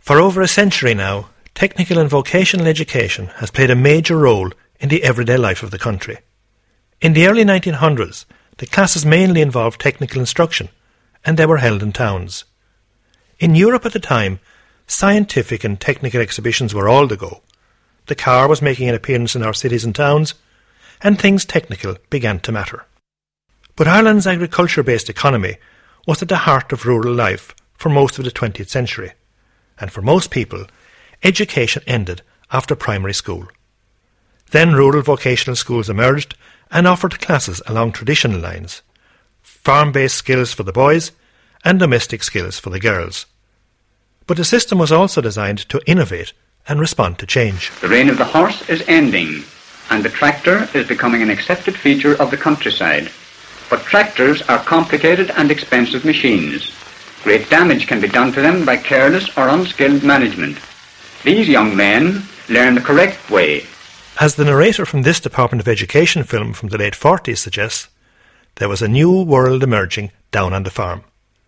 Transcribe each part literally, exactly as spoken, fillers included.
For over a century now, technical and vocational education has played a major role in the everyday life of the country. In the early nineteen hundreds, the classes mainly involved technical instruction, and they were held in towns. In Europe at the time, scientific and technical exhibitions were all the go. The car was making an appearance in our cities and towns, and things technical began to matter. But Ireland's agriculture-based economy was at the heart of rural life for most of the twentieth century, and for most people, education ended after primary school. Then rural vocational schools emerged and offered classes along traditional lines, farm-based skills for the boys and domestic skills for the girls. But the system was also designed to innovate and respond to change. The reign of the horse is ending, and the tractor is becoming an accepted feature of the countryside. But tractors are complicated and expensive machines. Great damage can be done to them by careless or unskilled management. These young men learn the correct way. As the narrator from this Department of Education film from the late forties suggests, there was a new world emerging down on the farm.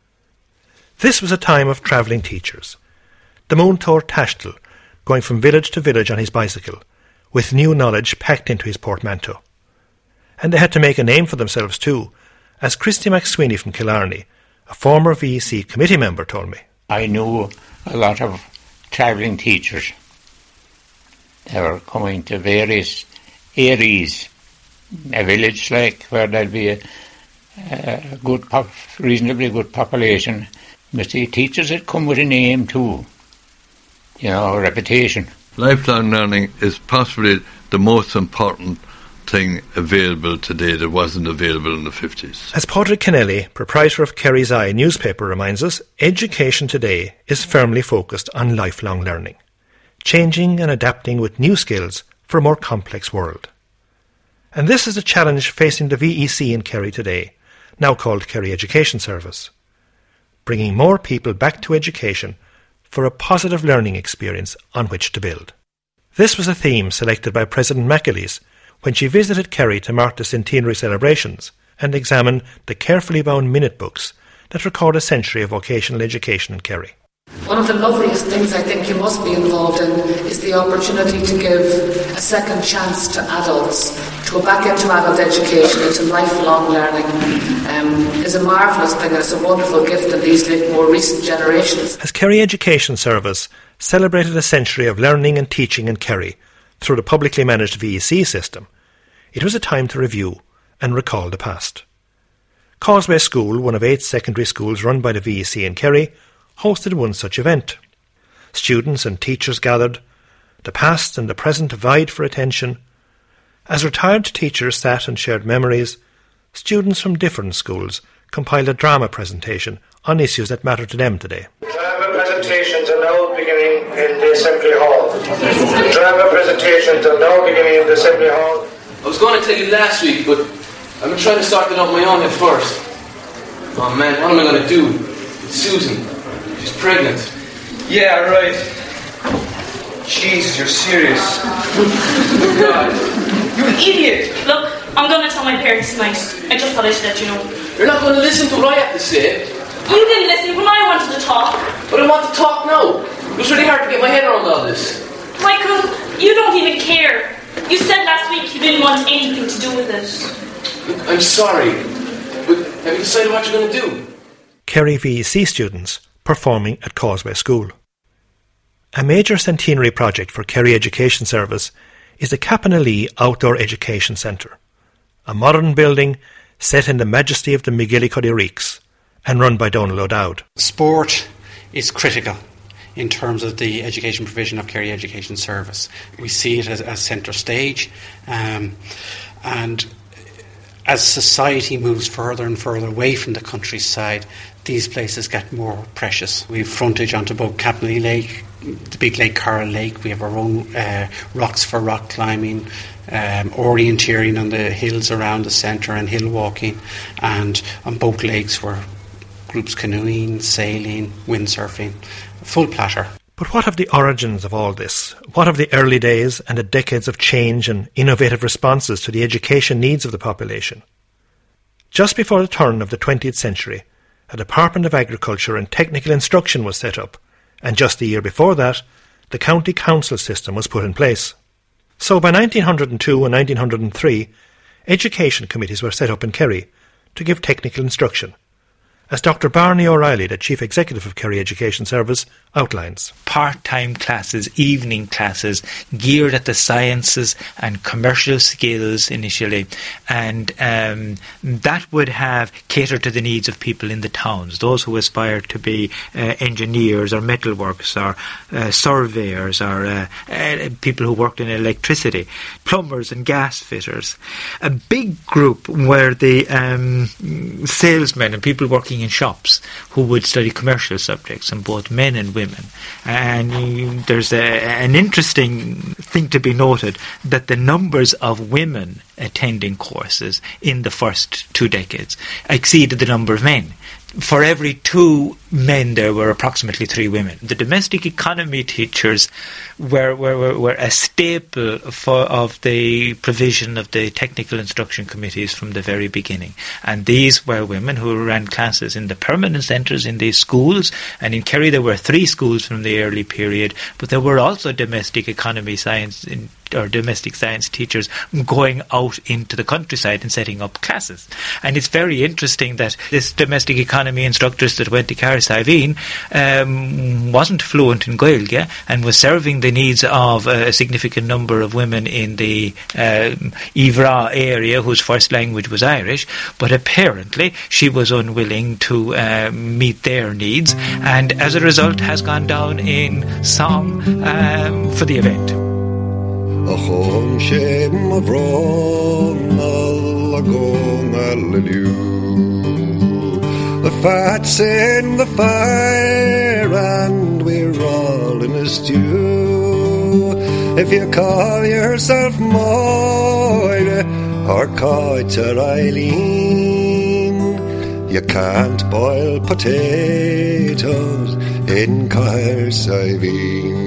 This was a time of travelling teachers. The Muntór Tashtil, going from village to village on his bicycle, with new knowledge packed into his portmanteau. And they had to make a name for themselves too, as Christy McSweeney from Killarney, a former V E C committee member, told me. I knew a lot of travelling teachers. They were coming to various areas, a village like where there'd be a, a good, pop, reasonably good population. But the teachers had come with a name too, you know, a reputation. Lifelong learning is possibly the most important thing available today that wasn't available in the fifties. As Padraig Kennelly, proprietor of Kerry's Eye newspaper, reminds us, education today is firmly focused on lifelong learning, changing and adapting with new skills for a more complex world. And this is a challenge facing the V E C in Kerry today, now called Kerry Education Service, bringing more people back to education for a positive learning experience on which to build. This was a theme selected by President McAleese when she visited Kerry to mark the centenary celebrations and examine the carefully bound minute books that record a century of vocational education in Kerry. One of the loveliest things I think you must be involved in is the opportunity to give a second chance to adults to go back into adult education, into lifelong learning. Um, is a marvellous thing and it's a wonderful gift in these more recent generations. As Kerry Education Service celebrated a century of learning and teaching in Kerry through the publicly managed V E C system, it was a time to review and recall the past. Causeway School, one of eight secondary schools run by the V E C in Kerry, hosted one such event. Students and teachers gathered. The past and the present vied for attention. As retired teachers sat and shared memories, students from different schools compiled a drama presentation on issues that matter to them today. Drama presentations are now beginning in the Assembly Hall. Drama presentations are now beginning in the Assembly Hall. I was going to tell you last week, but I've been trying to start it on my own at first. Oh man, what am I going to do with Susan? She's pregnant. Yeah, right. Jesus, you're serious. God. You idiot! Look, I'm going to tell my parents tonight. I just thought I should let you know. You're not going to listen to what I have to say. You didn't listen when I wanted to talk. But I want to talk now. It was really hard to get my head around all this. Michael, you don't even care. You said last week you didn't want anything to do with it. Look, I'm sorry. But have you decided what you're going to do? Kerry V E C students performing at Causeway School. A major centenary project for Kerry Education Service is the Cappanalee Outdoor Education Centre, a modern building set in the majesty of the McGillicuddy Reeks and run by Donal O'Dowd. Sport is critical in terms of the education provision of Kerry Education Service. We see it as, as centre stage, um, and as society moves further and further away from the countryside, these places get more precious. We have frontage onto both Cappanalee Lake, the big Lake Carroll Lake. We have our own uh, rocks for rock climbing, um, orienteering on the hills around the centre and hill walking, and on both lakes were groups canoeing, sailing, windsurfing, full platter. But what of the origins of all this? What of the early days and the decades of change and innovative responses to the education needs of the population? Just before the turn of the twentieth century, a Department of Agriculture and Technical Instruction was set up, and just the year before that, the county council system was put in place. So by nineteen oh two and nineteen oh three, education committees were set up in Kerry to give technical instruction, as Doctor Barney O'Reilly, the Chief Executive of Kerry Education Service, outlines. Part-time classes, evening classes, geared at the sciences and commercial skills initially, and um, that would have catered to the needs of people in the towns, those who aspired to be uh, engineers or metalworkers or uh, surveyors or uh, uh, people who worked in electricity, plumbers and gas fitters. A big group were the um, salesmen and people working in shops who would study commercial subjects, and both men and women. And you, there's a, an interesting thing to be noted, that the numbers of women attending courses in the first two decades exceeded the number of men. For every two men, there were approximately three women. The domestic economy teachers were were, were, were a staple for, of the provision of the technical instruction committees from the very beginning. And these were women who ran classes in the permanent centres in these schools. And in Kerry, there were three schools from the early period, but there were also domestic economy science in or domestic science teachers going out into the countryside and setting up classes. And it's very interesting that this domestic economy instructors that went to Carrick-Siveen um, wasn't fluent in Gaeilge and was serving the needs of a significant number of women in the um, Ivra area whose first language was Irish, but apparently she was unwilling to uh, meet their needs, and as a result has gone down in song um, for the event. A chum shem of ron a lagoon a lilu. The fat's in the fire and we're all in a stew. If you call yourself Moira or Coiter Eileen, you can't boil potatoes in Carrick-Siveen.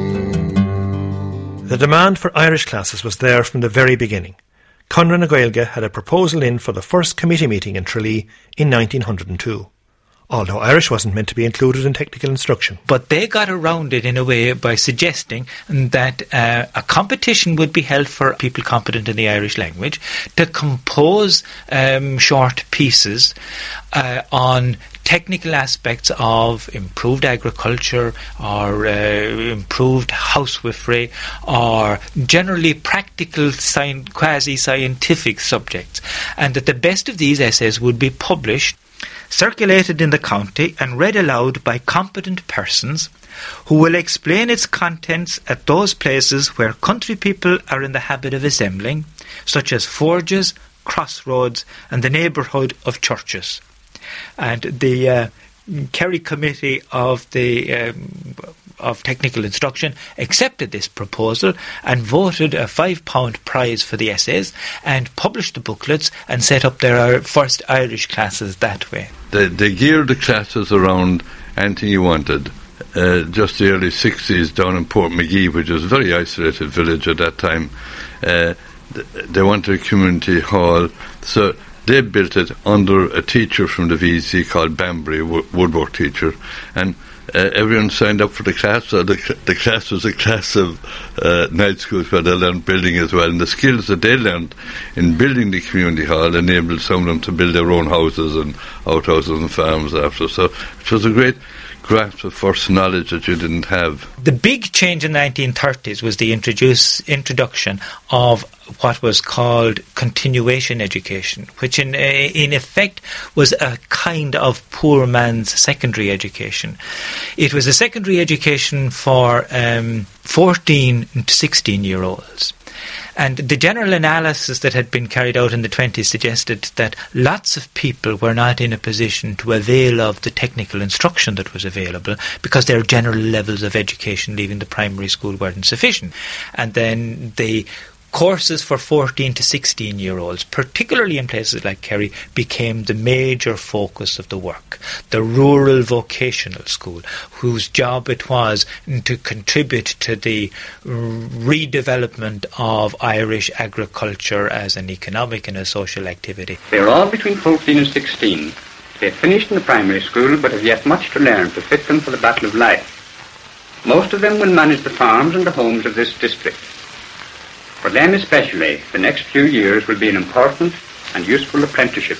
The demand for Irish classes was there from the very beginning. Conran na Gaeilge had a proposal in for the first committee meeting in Tralee in nineteen oh two, although Irish wasn't meant to be included in technical instruction. But they got around it in a way by suggesting that uh, a competition would be held for people competent in the Irish language to compose um, short pieces uh, on technical aspects of improved agriculture or uh, improved housewifery or generally practical sci- quasi-scientific subjects, and that the best of these essays would be published, circulated in the county and read aloud by competent persons who will explain its contents at those places where country people are in the habit of assembling, such as forges, crossroads and the neighbourhood of churches. And the uh, Kerry Committee of the um, of Technical Instruction accepted this proposal and voted a five pound prize for the essays and published the booklets and set up their first Irish classes that way. They, they geared the classes around anything you wanted. Uh, just the early sixties down in Portmagee, which was a very isolated village at that time, uh, they wanted a community hall, so they built it under a teacher from the V C called Banbury, w- woodwork teacher, and uh, everyone signed up for the class. So the, the class was a class of uh, night schools where they learned building as well, and the skills that they learned in building the community hall enabled some of them to build their own houses and outhouses and farms after. So it was a great grasp of first knowledge that you didn't have. The big change in the nineteen thirties was the introduce, introduction of what was called continuation education, which in in effect was a kind of poor man's secondary education. It was a secondary education for um, fourteen to sixteen year olds. And the general analysis that had been carried out in the twenties suggested that lots of people were not in a position to avail of the technical instruction that was available because their general levels of education leaving the primary school weren't sufficient. And then the courses for fourteen to sixteen year olds, particularly in places like Kerry, became the major focus of the work. The rural vocational school, whose job it was to contribute to the redevelopment of Irish agriculture as an economic and a social activity. They are all between fourteen and sixteen. They have finished in the primary school but have yet much to learn to fit them for the battle of life. Most of them will manage the farms and the homes of this district. For them especially, the next few years will be an important and useful apprenticeship.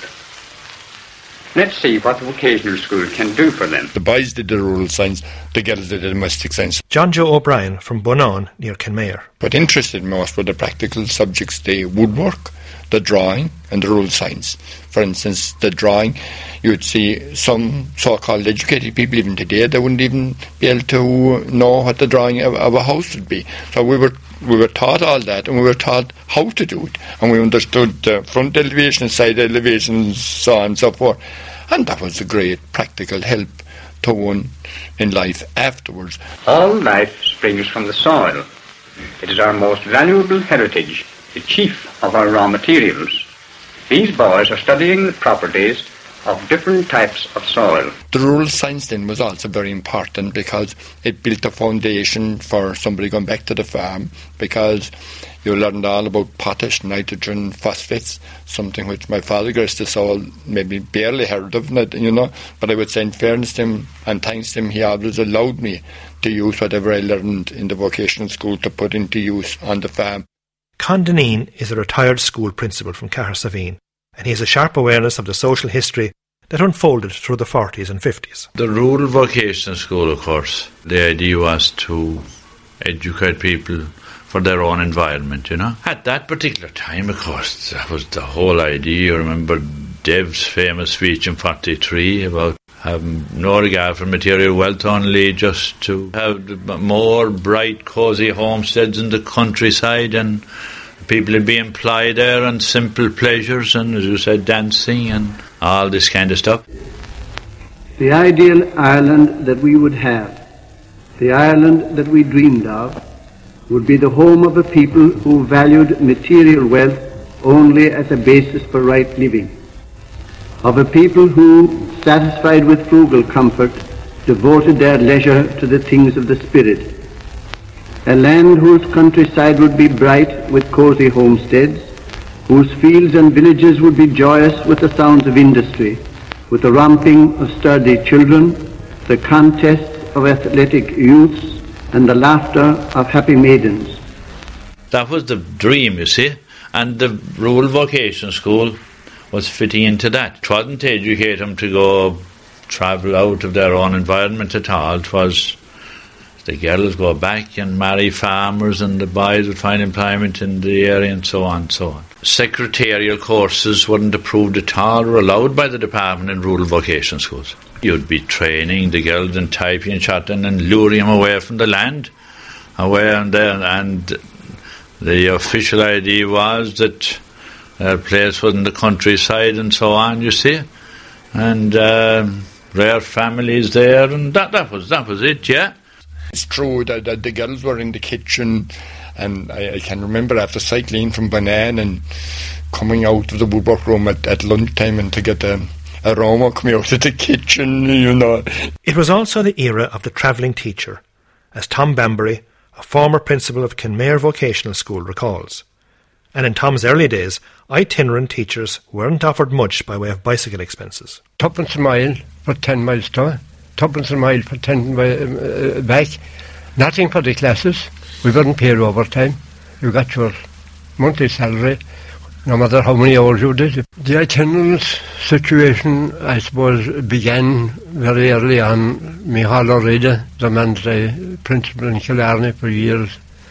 Let's see what the vocational school can do for them. The boys did the rural science, the girls did the domestic science. John Joe O'Brien from Bunnan near Kenmare. What interested me most were the practical subjects, the woodwork, the drawing and the rural science. For instance, the drawing, you'd see some so-called educated people even today, they wouldn't even be able to know what the drawing of, of a house would be. So we were we were taught all that, and we were taught how to do it, and we understood the front elevation, side elevation, so on and so forth. And that was a great practical help to one in life afterwards. All life springs from the soil. It is our most valuable heritage, the chief of our raw materials. These boys are studying the properties of different types of soil. The rural science then was also very important because it built a foundation for somebody going back to the farm, because you learned all about potash, nitrogen, phosphates, something which my father graced us all maybe barely heard of, you know. But I would say in fairness to him and thanks to him, he always allowed me to use whatever I learned in the vocational school to put into use on the farm. Con Dineen is a retired school principal from Cahersaveen, and he has a sharp awareness of the social history that unfolded through the forties and fifties. The rural vocational school, of course, the idea was to educate people for their own environment, you know. At that particular time, of course, that was the whole idea. You remember Dev's famous speech in forty-three about having no regard for material wealth, only just to have more bright, cosy homesteads in the countryside, and people would be employed there, and simple pleasures, and, as you said, dancing and all this kind of stuff. The ideal Ireland that we would have, the Ireland that we dreamed of, would be the home of a people who valued material wealth only as a basis for right living, of a people who, satisfied with frugal comfort, devoted their leisure to the things of the spirit, a land whose countryside would be bright with cosy homesteads, whose fields and villages would be joyous with the sounds of industry, with the romping of sturdy children, the contests of athletic youths, and the laughter of happy maidens. That was the dream, you see, and the rural vocational school was fitting into that. It wasn't to educate them to go travel out of their own environment at all. It was the girls go back and marry farmers, and the boys would find employment in the area, and so on and so on. Secretarial courses weren't approved at all or allowed by the department in rural vocational schools. You'd be training the girls in typing and shotting and luring them away from the land, away and there, and the official idea was that their place was in the countryside and so on, you see, and uh, rare families there, and that, that was that was it, yeah. It's true that, that the girls were in the kitchen, and I, I can remember after cycling from Bunnan and coming out of the woodwork room at, at lunchtime and to get a aroma coming out of the kitchen, you know. It was also the era of the travelling teacher, as Tom Bambury, a former principal of Kenmare Vocational School, recalls. And in Tom's early days, itinerant teachers weren't offered much by way of bicycle expenses. Tuppence a mile for ten miles to, tuppence a mile for ten uh, back. Nothing for the classes. We weren't paid overtime. You got your monthly salary, no matter how many hours you did. The itinerance situation, I suppose, began very early on. Micheál Ó Ride, the man, the principal in Killarney for years,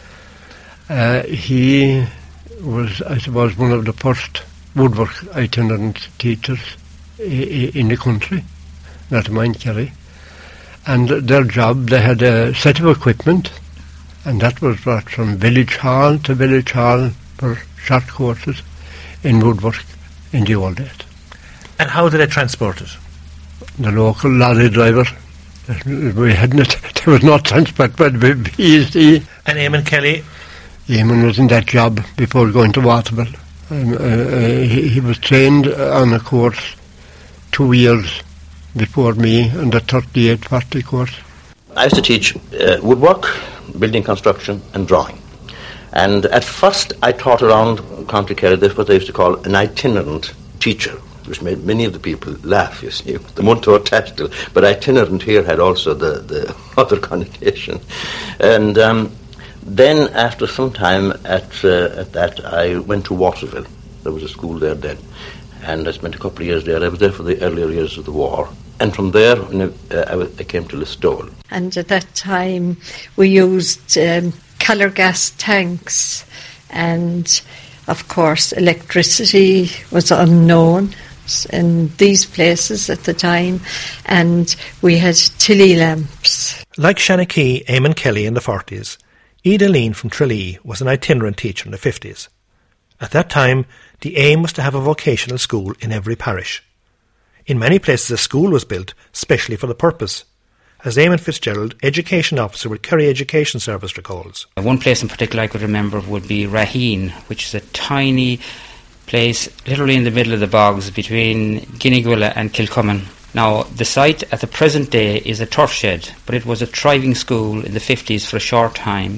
uh, he was, I suppose, one of the first woodwork itinerant teachers I- in the country, not mine Kerry. And their job, they had a set of equipment, and that was brought from village hall to village hall for short courses in woodwork in the old days. And how did they transport it? The local lorry driver. We hadn't, there was no transport but B E C. And Eamon Kelly? Eamon was in that job before going to Waterville. Um, uh, uh, he, he was trained on a course two years before me on the thirty-eight forty course. I used to teach uh, woodwork, building construction and drawing. And at first I taught around County Kerry. This was what they used to call an itinerant teacher. which made many of the people laugh, you see. The Munto tactical, but itinerant here had also the, the other connotation. And um, then, after some time at, uh, at that, I went to Waterville. There was a school there then. And I spent a couple of years there. I was there for the earlier years of the war. And from there, uh, I, was, I came to Listowel. And at that time, we used um, colour gas tanks, and of course, electricity was unknown in these places at the time, and we had Tilly lamps. Like Shanachie, Eamon Kelly in the forties, Ida Lean from Tralee was an itinerant teacher in the fifties. At that time, the aim was to have a vocational school in every parish. In many places a school was built specially for the purpose, as Eamon Fitzgerald, Education Officer with Kerry Education Service, recalls. One place in particular I could remember would be Raheen, which is a tiny place literally in the middle of the bogs between Guineguilla and Kilcummin. Now, the site at the present day is a turf shed, but it was a thriving school in the fifties for a short time.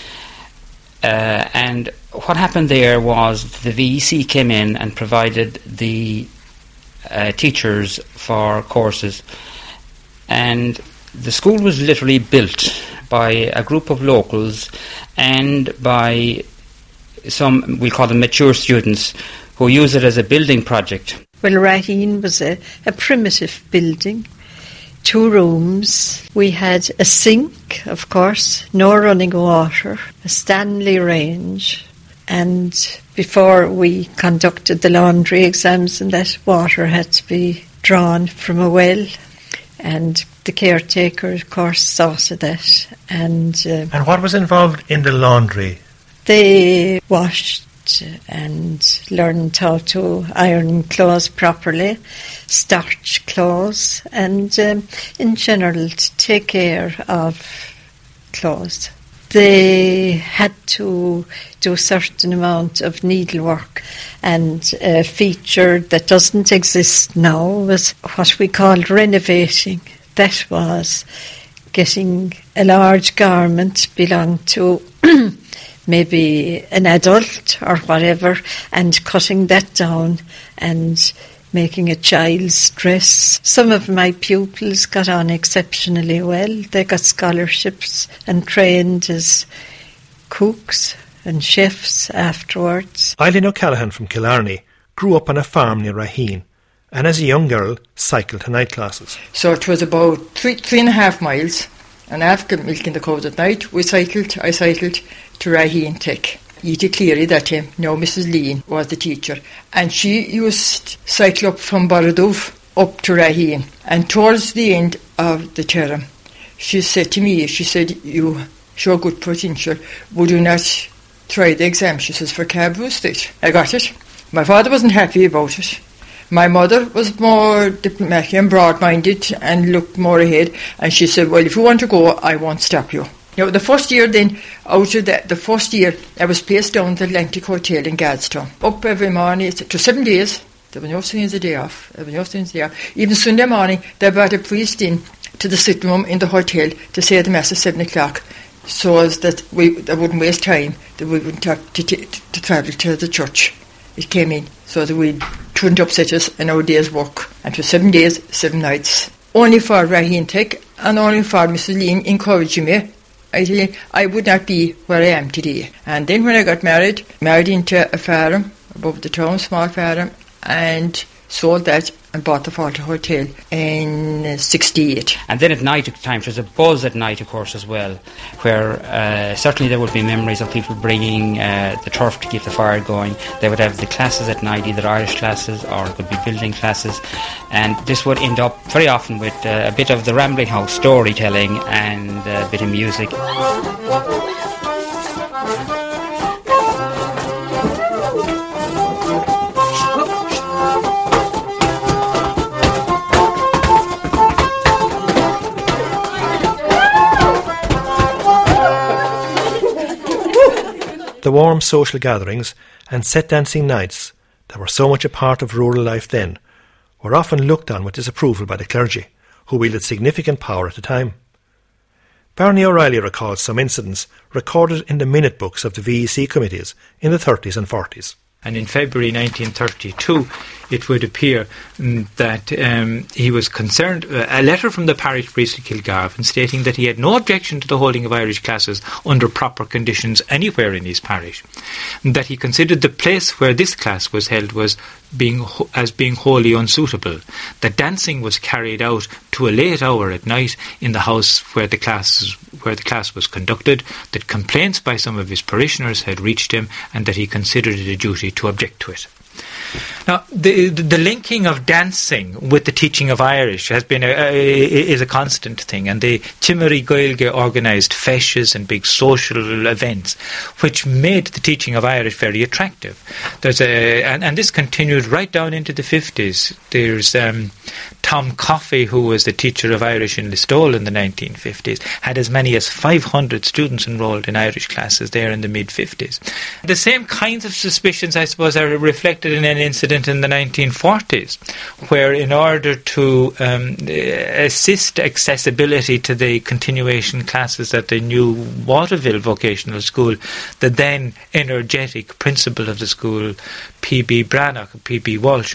Uh, and what happened there was the V E C came in and provided the uh, teachers for courses, and the school was literally built by a group of locals and by some, we'll call them mature students, who use it as a building project. Well, Raheen was a, a primitive building, two rooms. We had a sink, of course, no running water, a Stanley range, and before we conducted the laundry exams, and that water had to be drawn from a well, and the caretaker, of course, saw to that. And, uh, and what was involved in the laundry? They washed and learned how to iron clothes properly, starch clothes, and um, in general to take care of clothes. They had to do a certain amount of needlework, and a feature that doesn't exist now was what we called renovating. That was getting a large garment belonged to maybe an adult or whatever, and cutting that down and making a child's dress. Some of my pupils got on exceptionally well. They got scholarships and trained as cooks and chefs afterwards. Eileen O'Callaghan from Killarney grew up on a farm near Raheen, and as a young girl cycled to night classes. So it was about three, three and a half miles, and after milking the cows at night, we cycled, I cycled to Raheen Tech. Edie Cleary that time, now Missus Lean, was the teacher, and she used to cycle up from Barradouf up to Raheen, and towards the end of the term she said to me, she said, you show good potential, would you not try the exam? She says, for cab State. I got it. My father wasn't happy about it. My mother was more diplomatic and broad-minded and looked more ahead, and she said, well, if you want to go, I won't stop you. Now, the first year then, out of that, the first year, I was placed down at the Atlantic Hotel in Gadstown. Up every morning, it was seven days. There was no Sundays a day off. There was no Sundays a day off. Even Sunday morning, they brought a priest in to the sitting room in the hotel to say the Mass at seven o'clock, so as that we they wouldn't waste time, that we wouldn't have to, to, to travel to the church. It came in, so that we wouldn't upset us in our day's work. And for seven days, seven nights. Only for Raheen Tech, and only for Missus Lean encouraging me. I tell you, I would not be where I am today. And then when I got married, married into a farm above the town, small farm, and sold that and bought the Falter Hotel in sixty-eight. And then at night times, there's a buzz at night, of course, as well, where uh, certainly there would be memories of people bringing uh, the turf to keep the fire going. They would have the classes at night, either Irish classes or it could be building classes, and this would end up very often with uh, a bit of the Rambling House storytelling and a bit of music. The warm social gatherings and set dancing nights that were so much a part of rural life then were often looked on with disapproval by the clergy, who wielded significant power at the time. Barney O'Reilly recalls some incidents recorded in the minute books of the V E C committees in the thirties and forties. And in February nineteen thirty-two, it would appear um, that um, he was concerned, uh, a letter from the parish priest of Kilgarvan stating that he had no objection to the holding of Irish classes under proper conditions anywhere in his parish, and that he considered the place where this class was held was being ho- as being wholly unsuitable, that dancing was carried out to a late hour at night in the house where the class where the class was conducted, that complaints by some of his parishioners had reached him, and that he considered it a duty to object to it. Now, the, the linking of dancing with the teaching of Irish has been a, a, is a constant thing, and the Timmery Gaeilge organised feshes and big social events, which made the teaching of Irish very attractive. There's a and, and this continued right down into the fifties. There's um, Tom Coffey, who was the teacher of Irish in Listowel in the nineteen fifties, had as many as five hundred students enrolled in Irish classes there in the mid-fifties. The same kinds of suspicions, I suppose, are reflected in an incident in the nineteen forties, where in order to um, assist accessibility to the continuation classes at the new Waterville Vocational School, the then energetic principal of the school, P B Brannock, P B Walsh,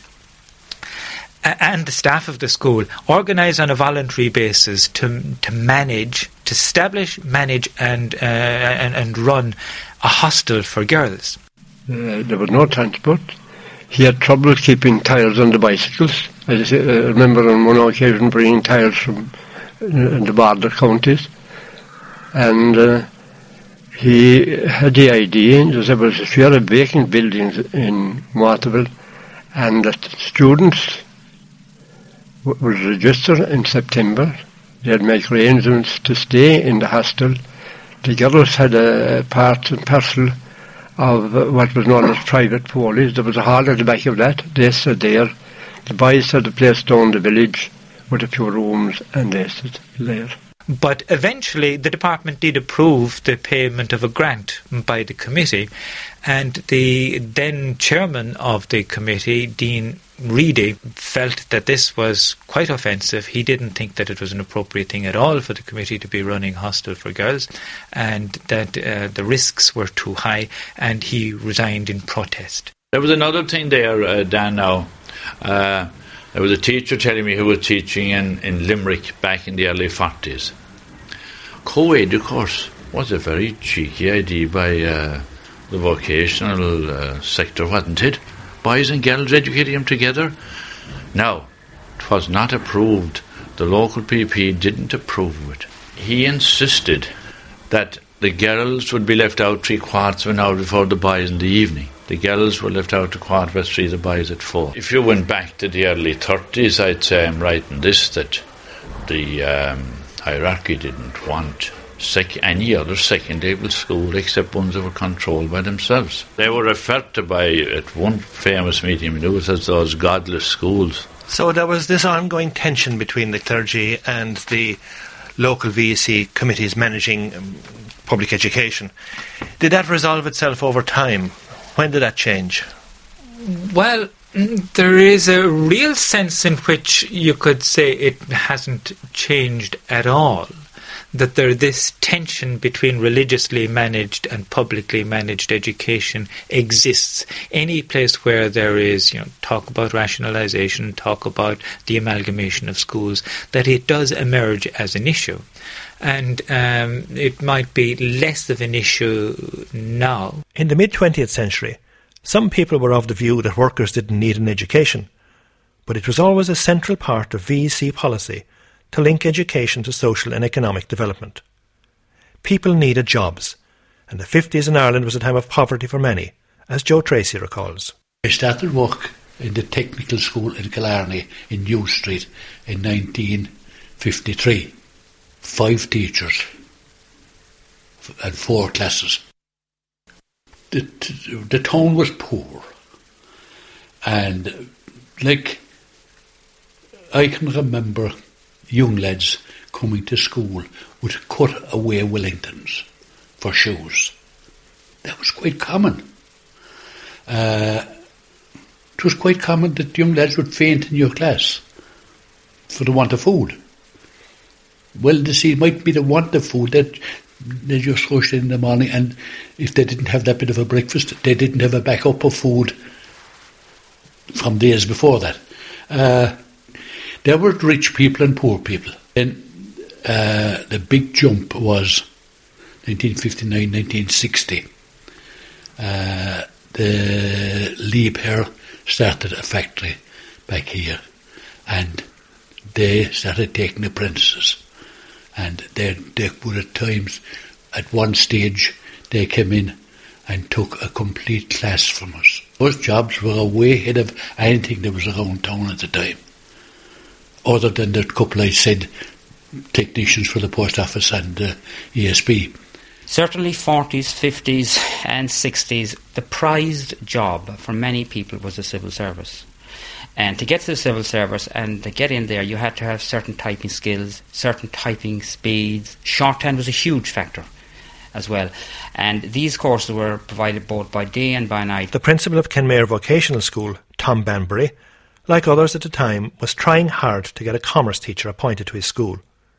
and the staff of the school organised on a voluntary basis to to manage, to establish, manage and, uh, and, and run a hostel for girls. Uh, there was no transport. He had trouble keeping tyres on the bicycles. I uh, remember on one occasion bringing tyres from uh, the border counties. And uh, he had the idea that there was a few of vacant buildings in Waterville, and that students w- would register in September. They had make arrangements to stay in the hostel. The girls had a part and parcel of uh, what was known as private polies. There was a hall at the back of that. They stood there. The boys had a place down the village with a few rooms, and they stood there. But eventually the department did approve the payment of a grant by the committee, and the then chairman of the committee, Dean Reedy, felt that this was quite offensive. He didn't think that it was an appropriate thing at all for the committee to be running hostel for girls, and that uh, the risks were too high, and he resigned in protest. There was another thing there, uh, Dan, now. Uh, there was a teacher telling me who was teaching in, in Limerick back in the early forties. Co-ed, of course, was a very cheeky idea by uh, the vocational uh, sector, wasn't it? Boys and girls educating them together. Now, it was not approved. The local P P didn't approve of it. He insisted that the girls would be left out three quarters of an hour before the boys in the evening. The girls were left out a quarter past three, the boys at four. If you went back to the early thirties, I'd say I'm right in this, that the um, hierarchy didn't want sec- any other second-level school except ones that were controlled by themselves. They were referred to by, at one famous meeting we knew, as those godless schools. So there was this ongoing tension between the clergy and the local V E C committees managing um, public education. Did that resolve itself over time? When did that change? Well, there is a real sense in which you could say it hasn't changed at all. That there this tension between religiously managed and publicly managed education exists. Any place where there is, you know, talk about rationalisation, talk about the amalgamation of schools, that it does emerge as an issue. And um, it might be less of an issue now. In the mid-twentieth century, some people were of the view that workers didn't need an education, but it was always a central part of V E C policy to link education to social and economic development. People needed jobs, and the fifties in Ireland was a time of poverty for many, as Joe Tracy recalls. I started work in the technical school in Killarney in New Street in nineteen fifty-three. Five teachers and four classes. The, the town was poor, and like I can remember young lads coming to school with cut away Wellingtons for shoes. That was quite common. Uh, it was quite common that young lads would faint in your class for the want of food. Well, you see, it might be the want of food that They just rushed in in the morning, and if they didn't have that bit of a breakfast, they didn't have a backup of food from days before that. Uh, there were rich people and poor people. And uh, the big jump was nineteen fifty-nine, nineteen sixty. Uh, the Liebherr started a factory back here, and they started taking apprentices. And they, they would at times, at one stage, they came in and took a complete class from us. Those jobs were way ahead of anything that was around town at the time, other than the couple I said, technicians for the post office and the E S B. Certainly forties, fifties and sixties, the prized job for many people was the civil service. And to get to the civil service and to get in there, you had to have certain typing skills, certain typing speeds. Shorthand was a huge factor as well. And these courses were provided both by day and by night. The principal of Kenmare Vocational School, Tom Banbury, like others at the time, was trying hard to get a commerce teacher appointed to his school.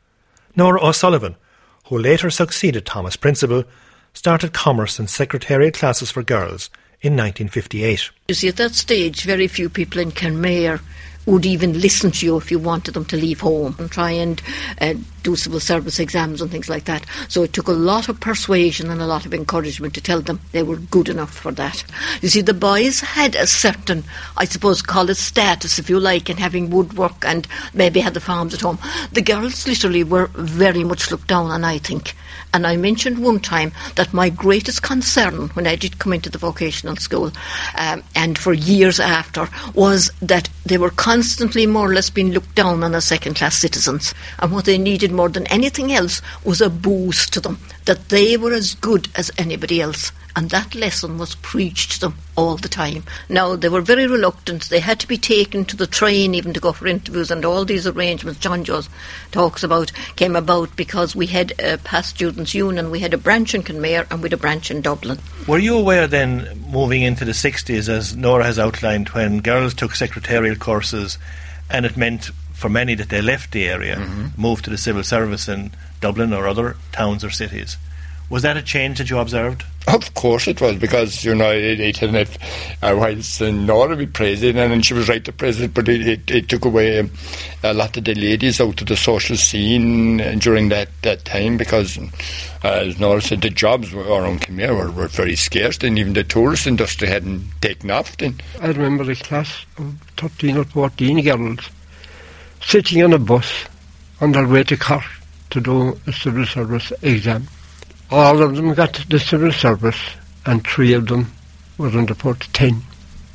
Nora O'Sullivan, who later succeeded Tom as principal, started commerce and secretarial classes for girls in nineteen fifty-eight. You see, at that stage, very few people in Kenmare would even listen to you if you wanted them to leave home and try and uh, do civil service exams and things like that. So it took a lot of persuasion and a lot of encouragement to tell them they were good enough for that. You see, the boys had a certain, I suppose, call it status, if you like, in having woodwork and maybe had the farms at home. The girls literally were very much looked down on, I think. And I mentioned one time that my greatest concern when I did come into the vocational school, um, and for years after, was that they were constantly more or less being looked down on as second-class citizens. And what they needed more than anything else was a boost to them, that they were as good as anybody else. And that lesson was preached to them all the time. Now, they were very reluctant. They had to be taken to the train even to go for interviews, and all these arrangements John Joe talks about came about because we had a past students' union. We had a branch in Kenmare and we had a branch in Dublin. Were you aware then, moving into the sixties, as Nora has outlined, when girls took secretarial courses and it meant for many that they left the area, mm-hmm. moved to the civil service in Dublin or other towns or cities? Was that a change that you observed? Of course it was, because, you know, it, it had it, uh, whilst uh, Nora be president, and she was right to president, but it, it, it took away um, a lot of the ladies out of the social scene uh, during that, that time, because, uh, as Nora said, the jobs were, around Kenmare were, were very scarce, and even the tourist industry hadn't taken off then. I remember a class of thirteen or fourteen girls sitting on a bus on their way to Cork to do a civil service exam. All of them got the civil service, and three of them were under port ten.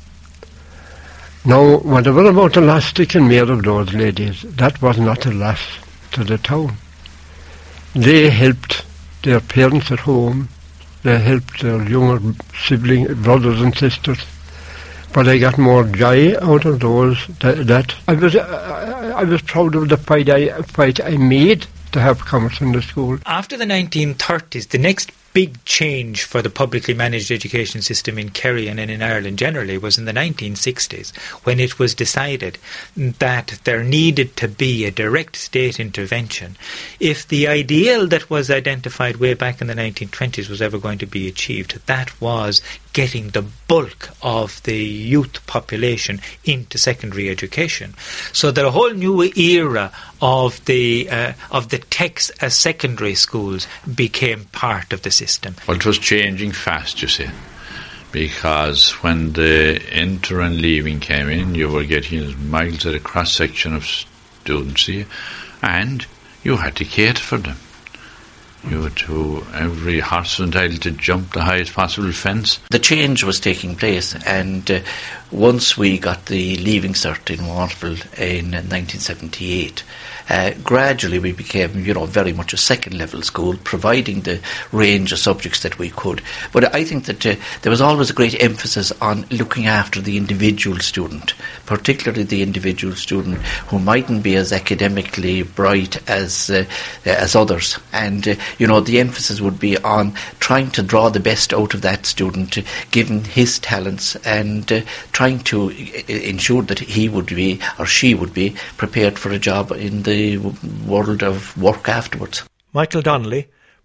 Now, whatever about the loss to Kenmare of those ladies, that was not a loss to the town. They helped their parents at home, they helped their younger sibling brothers and sisters, but I got more joy out of those. That, that I was, I, I was proud of the fight I, fight I made to have commerce in the school. After the nineteen thirties, the next big change for the publicly managed education system in Kerry and in Ireland generally was in the nineteen sixties, when it was decided that there needed to be a direct state intervention if the ideal that was identified way back in the nineteen twenties was ever going to be achieved. That was getting the bulk of the youth population into secondary education, so that a whole new era of the uh, of the techs as secondary schools became part of the system. Well, it was changing fast, you see, because when the enter and leaving came in, you were getting miles at a cross section of students here, and you had to cater for them. You had to, every horse was entitled to jump the highest possible fence. The change was taking place, and uh, once we got the Leaving Cert in Waterville in nineteen seventy-eight, uh, gradually we became, you know, very much a second-level school, providing the range of subjects that we could. But I think that uh, there was always a great emphasis on looking after the individual student, particularly the individual student who mightn't be as academically bright as uh, as others. And uh, you know, the emphasis would be on trying to draw the best out of that student, uh, given his talents, and uh, trying to uh, ensure that he would be, or she would be, prepared for a job in the world of work afterwards. Michael Donnelly,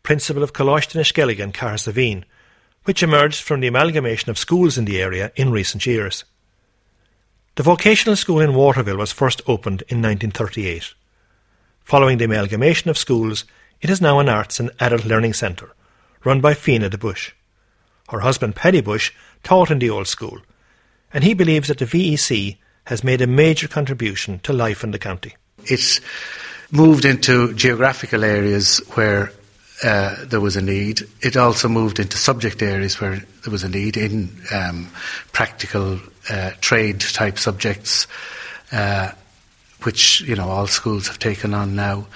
principal of Coláiste na Skellige in Cahersiveen, which emerged from the amalgamation of schools in the area in recent years. The vocational school in Waterville was first opened in nineteen thirty-eight. Following the amalgamation of schools, it is now an arts and adult learning centre, run by Fianna de Bush. Her husband Paddy Bush taught in the old school, and he believes that the V E C has made a major contribution to life in the county. It's moved into geographical areas where uh, there was a need. It also moved into subject areas where there was a need in um, practical uh, trade-type subjects, uh, which, you know, all schools have taken on now.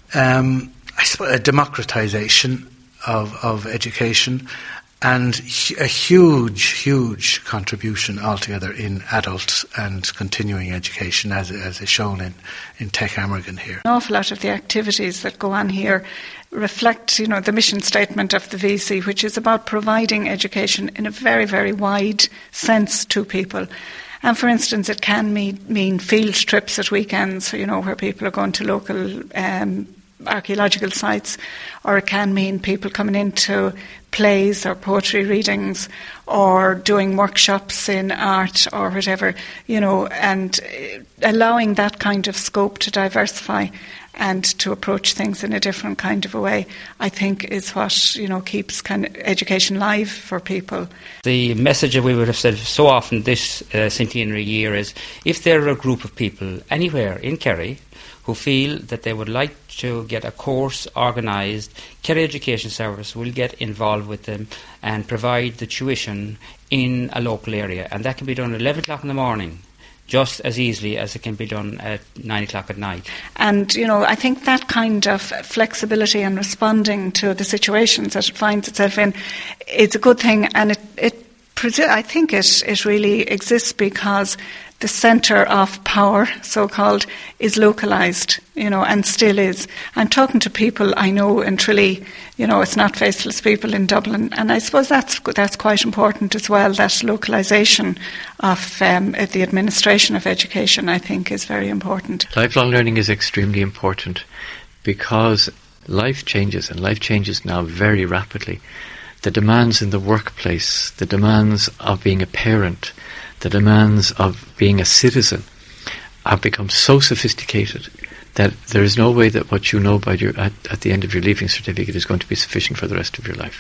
Um, I suppose a democratisation of, of education, and a huge, huge contribution altogether in adult and continuing education, as, as is shown in, in Tech Amergin here. An awful lot of the activities that go on here reflect, you know, the mission statement of the V E C, which is about providing education in a very, very wide sense to people. And for instance, it can mean, mean field trips at weekends, you know, where people are going to local um, archaeological sites, or it can mean people coming into plays or poetry readings or doing workshops in art or whatever, you know, and allowing that kind of scope to diversify and to approach things in a different kind of a way, I think is what, you know, keeps kind of education live for people. The message that we would have said so often this uh, centenary year is, if there are a group of people anywhere in Kerry who feel that they would like to get a course organised, Kerry Education Service will get involved with them and provide the tuition in a local area. And that can be done at eleven o'clock in the morning, just as easily as it can be done at nine o'clock at night. And, you know, I think that kind of flexibility and responding to the situations that it finds itself in is a good thing, and it, it I think it, it really exists because the centre of power, so-called, is localised, you know, and still is. I'm talking to people I know in Tralee, you know, it's not faceless people in Dublin, and I suppose that's that's quite important as well, that localisation of um, the administration of education, I think, is very important. Lifelong learning is extremely important because life changes, and life changes now very rapidly. The demands in the workplace, the demands of being a parent, the demands of being a citizen have become so sophisticated that there is no way that what you know by your, at, at the end of your leaving certificate is going to be sufficient for the rest of your life.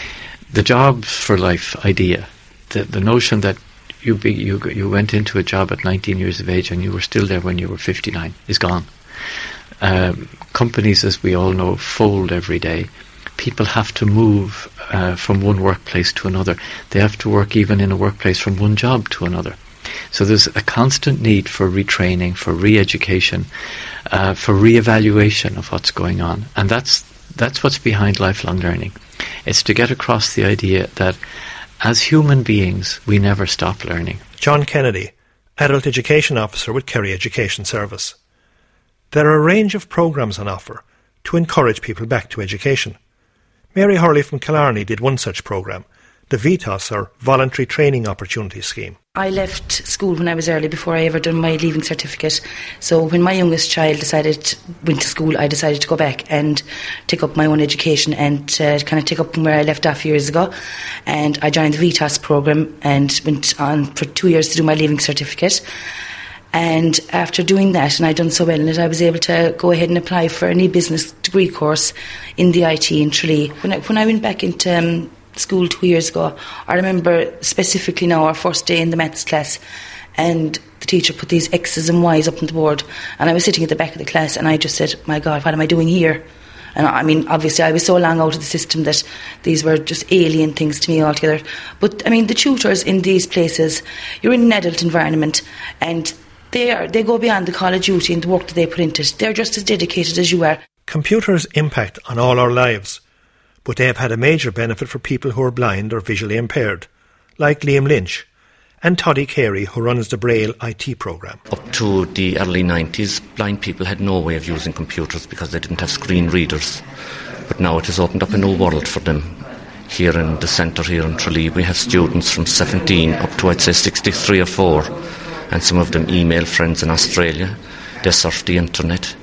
The jobs for life idea, the, the notion that you, be, you, you went into a job at nineteen years of age and you were still there when you were fifty-nine is gone. Um, companies, as we all know, fold every day. People have to move uh, from one workplace to another. They have to work even in a workplace from one job to another. So there's a constant need for retraining, for re-education, uh, for re-evaluation of what's going on. And that's that's what's behind lifelong learning. It's to get across the idea that as human beings, we never stop learning. John Kennedy, Adult Education Officer with Kerry Education Service. There are a range of programmes on offer to encourage people back to education. Mary Hurley from Killarney did one such programme, the V T O S, or Voluntary Training Opportunity Scheme. I left school when I was early, before I ever done my leaving certificate. So when my youngest child decided, went to school, I decided to go back and take up my own education and uh, kind of take up from where I left off years ago. And I joined the V T O S programme and went on for two years to do my leaving certificate. And after doing that, and I'd done so well in it, I was able to go ahead and apply for an e-business degree course in the I T in Tralee. When I, when I went back into um, school two years ago, I remember specifically now our first day in the maths class, and the teacher put these X's and Y's up on the board, and I was sitting at the back of the class, and I just said, my God, what am I doing here? And I mean, obviously I was so long out of the system that these were just alien things to me altogether. But I mean, the tutors in these places, you're in an adult environment, and They are. They go beyond the call of duty and the work that they put into it. They're just as dedicated as you are. Computers impact on all our lives, but they have had a major benefit for people who are blind or visually impaired, like Liam Lynch and Toddy Carey, who runs the Braille I T programme. Up to the early nineties, blind people had no way of using computers because they didn't have screen readers. But now it has opened up a new world for them. Here in the centre, here in Tralee, we have students from seventeen up to, I'd say, sixty-three or four. And some of them email friends in Australia. They surf the internet.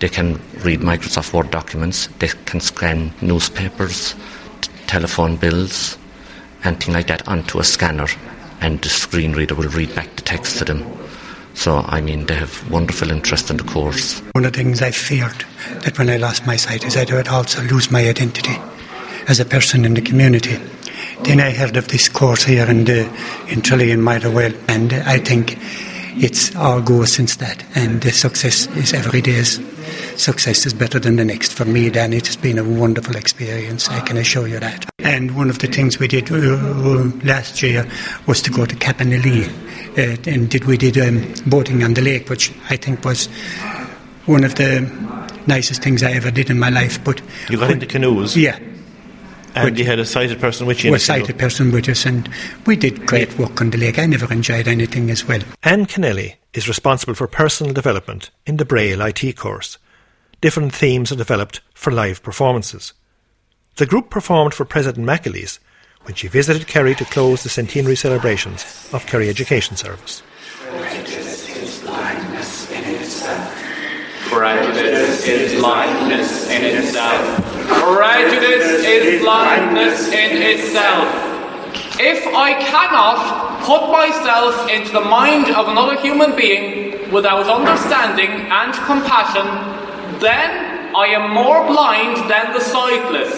They can read Microsoft Word documents. They can scan newspapers, t- telephone bills, anything like that onto a scanner, and the screen reader will read back the text to them. So, I mean, they have wonderful interest in the course. One of the things I feared that when I lost my sight is I would also lose my identity as a person in the community. Then I heard of this course here in, the, in Tralee and Motherwell, and I think it's all go since that, and the success is every day's success is better than the next. For me, then it has been a wonderful experience, I can assure you that. And one of the things we did uh, last year was to go to Cappanalee, uh, and did we did um, boating on the lake, which I think was one of the nicest things I ever did in my life. But you got into canoes? Yeah. And with, you had a sighted person with you? A sighted person with us, and we did great work on the lake. I never enjoyed anything as well. Anne Kennelly is responsible for personal development in the Braille I T course. Different themes are developed for live performances. The group performed for President McAleese when she visited Kerry to close the centenary celebrations of Kerry Education Service. Prejudice is blindness in itself. Prejudice is blindness in itself. Prejudice is blindness in itself. If I cannot put myself into the mind of another human being without understanding and compassion, then I am more blind than the sightless.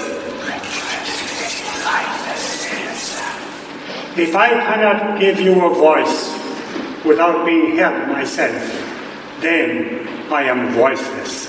If I cannot give you a voice without being heard myself, then I am voiceless.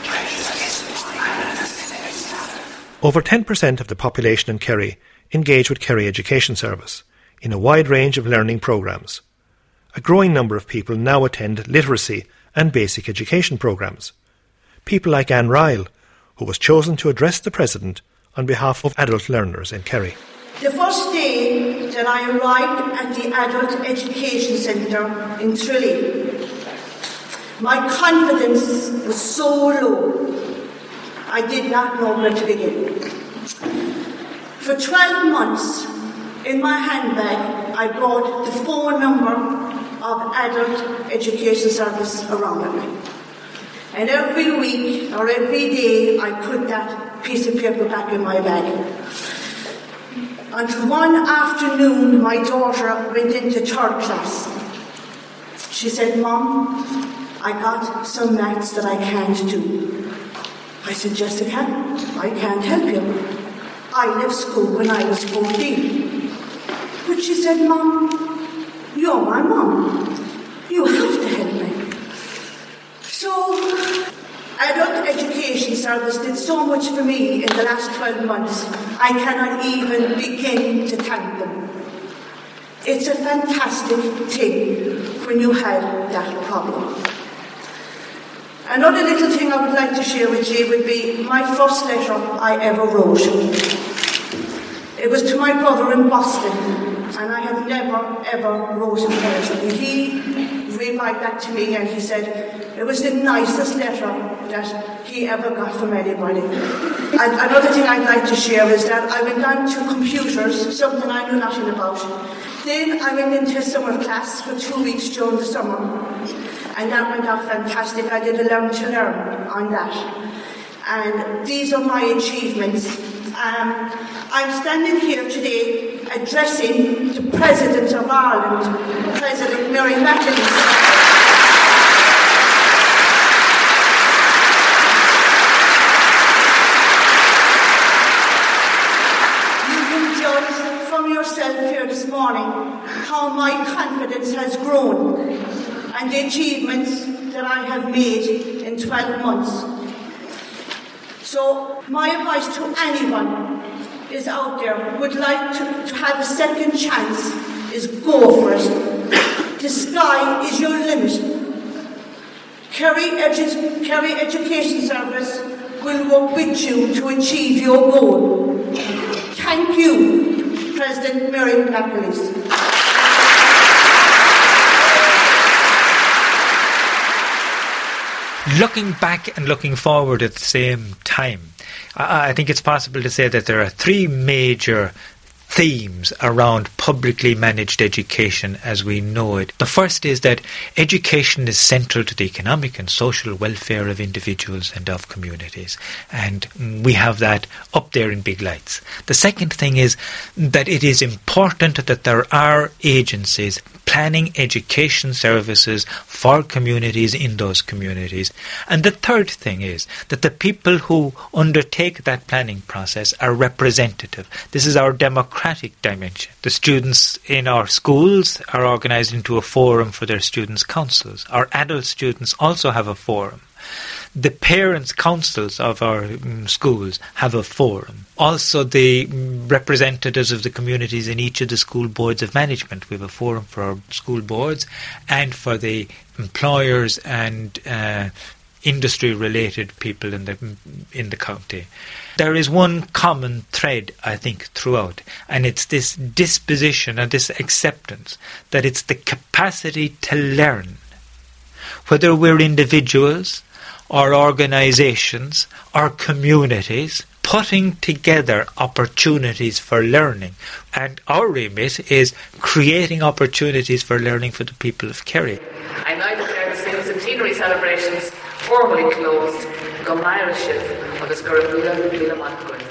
Over ten percent of the population in Kerry engage with Kerry Education Service in a wide range of learning programmes. A growing number of people now attend literacy and basic education programmes. People like Anne Ryle, who was chosen to address the President on behalf of adult learners in Kerry. The first day that I arrived at the Adult Education Centre in Tralee, my confidence was so low, I did not know where to begin. For twelve months, in my handbag, I brought the phone number of Adult Education Service around with me. And every week or every day, I put that piece of paper back in my bag. Until one afternoon, my daughter went into third class. She said, "Mom, I got some maths that I can't do." I said, "Jessica, I can't help you. I left school when I was fourteen. But she said, "Mom, you're my mom. You have to help me." So, Adult Education Service did so much for me in the last twelve months, I cannot even begin to thank them. It's a fantastic thing when you had that problem. Another little thing I would like to share with you would be my first letter I ever wrote. It was to my brother in Boston, and I have never, ever wrote him a letter. He replied back to me and he said it was the nicest letter that he ever got from anybody. And another thing I'd like to share is that I went on to computers, something I knew nothing about. Then I went into summer class for two weeks during the summer, and that went off fantastic. I did a learn to learn on that. And these are my achievements. Um, I'm standing here today addressing the President of Ireland, President Mary McAleese. You can judge from yourself here this morning how my confidence has grown and the achievements that I have made in twelve months. So my advice to anyone is out there who would like to, to have a second chance is go for it. The sky is your limit. Kerry, Edu- Kerry Education Service will work with you to achieve your goal. Thank you, President Mary McAleese. Looking back and looking forward at the same time, I, I think it's possible to say that there are three major themes around publicly managed education as we know it. The first is that education is central to the economic and social welfare of individuals and of communities, and we have that up there in big lights. The second thing is that it is important that there are agencies planning education services for communities in those communities. And the third thing is that the people who undertake that planning process are representative. This is our democratic dimension. The students in our schools are organised into a forum for their students' councils. Our adult students also have a forum. The parents' councils of our um, schools have a forum. Also, the representatives of the communities in each of the school boards of management. We have a forum for our school boards and for the employers and uh, industry-related people in the in the county. There is one common thread, I think, throughout, and it's this disposition and this acceptance that it's the capacity to learn, whether we're individuals or organisations or communities, putting together opportunities for learning. And our remit is creating opportunities for learning for the people of Kerry. I now declare the same centenary celebrations formally closed. Go Irish of his Gurabula Bila Montgomery.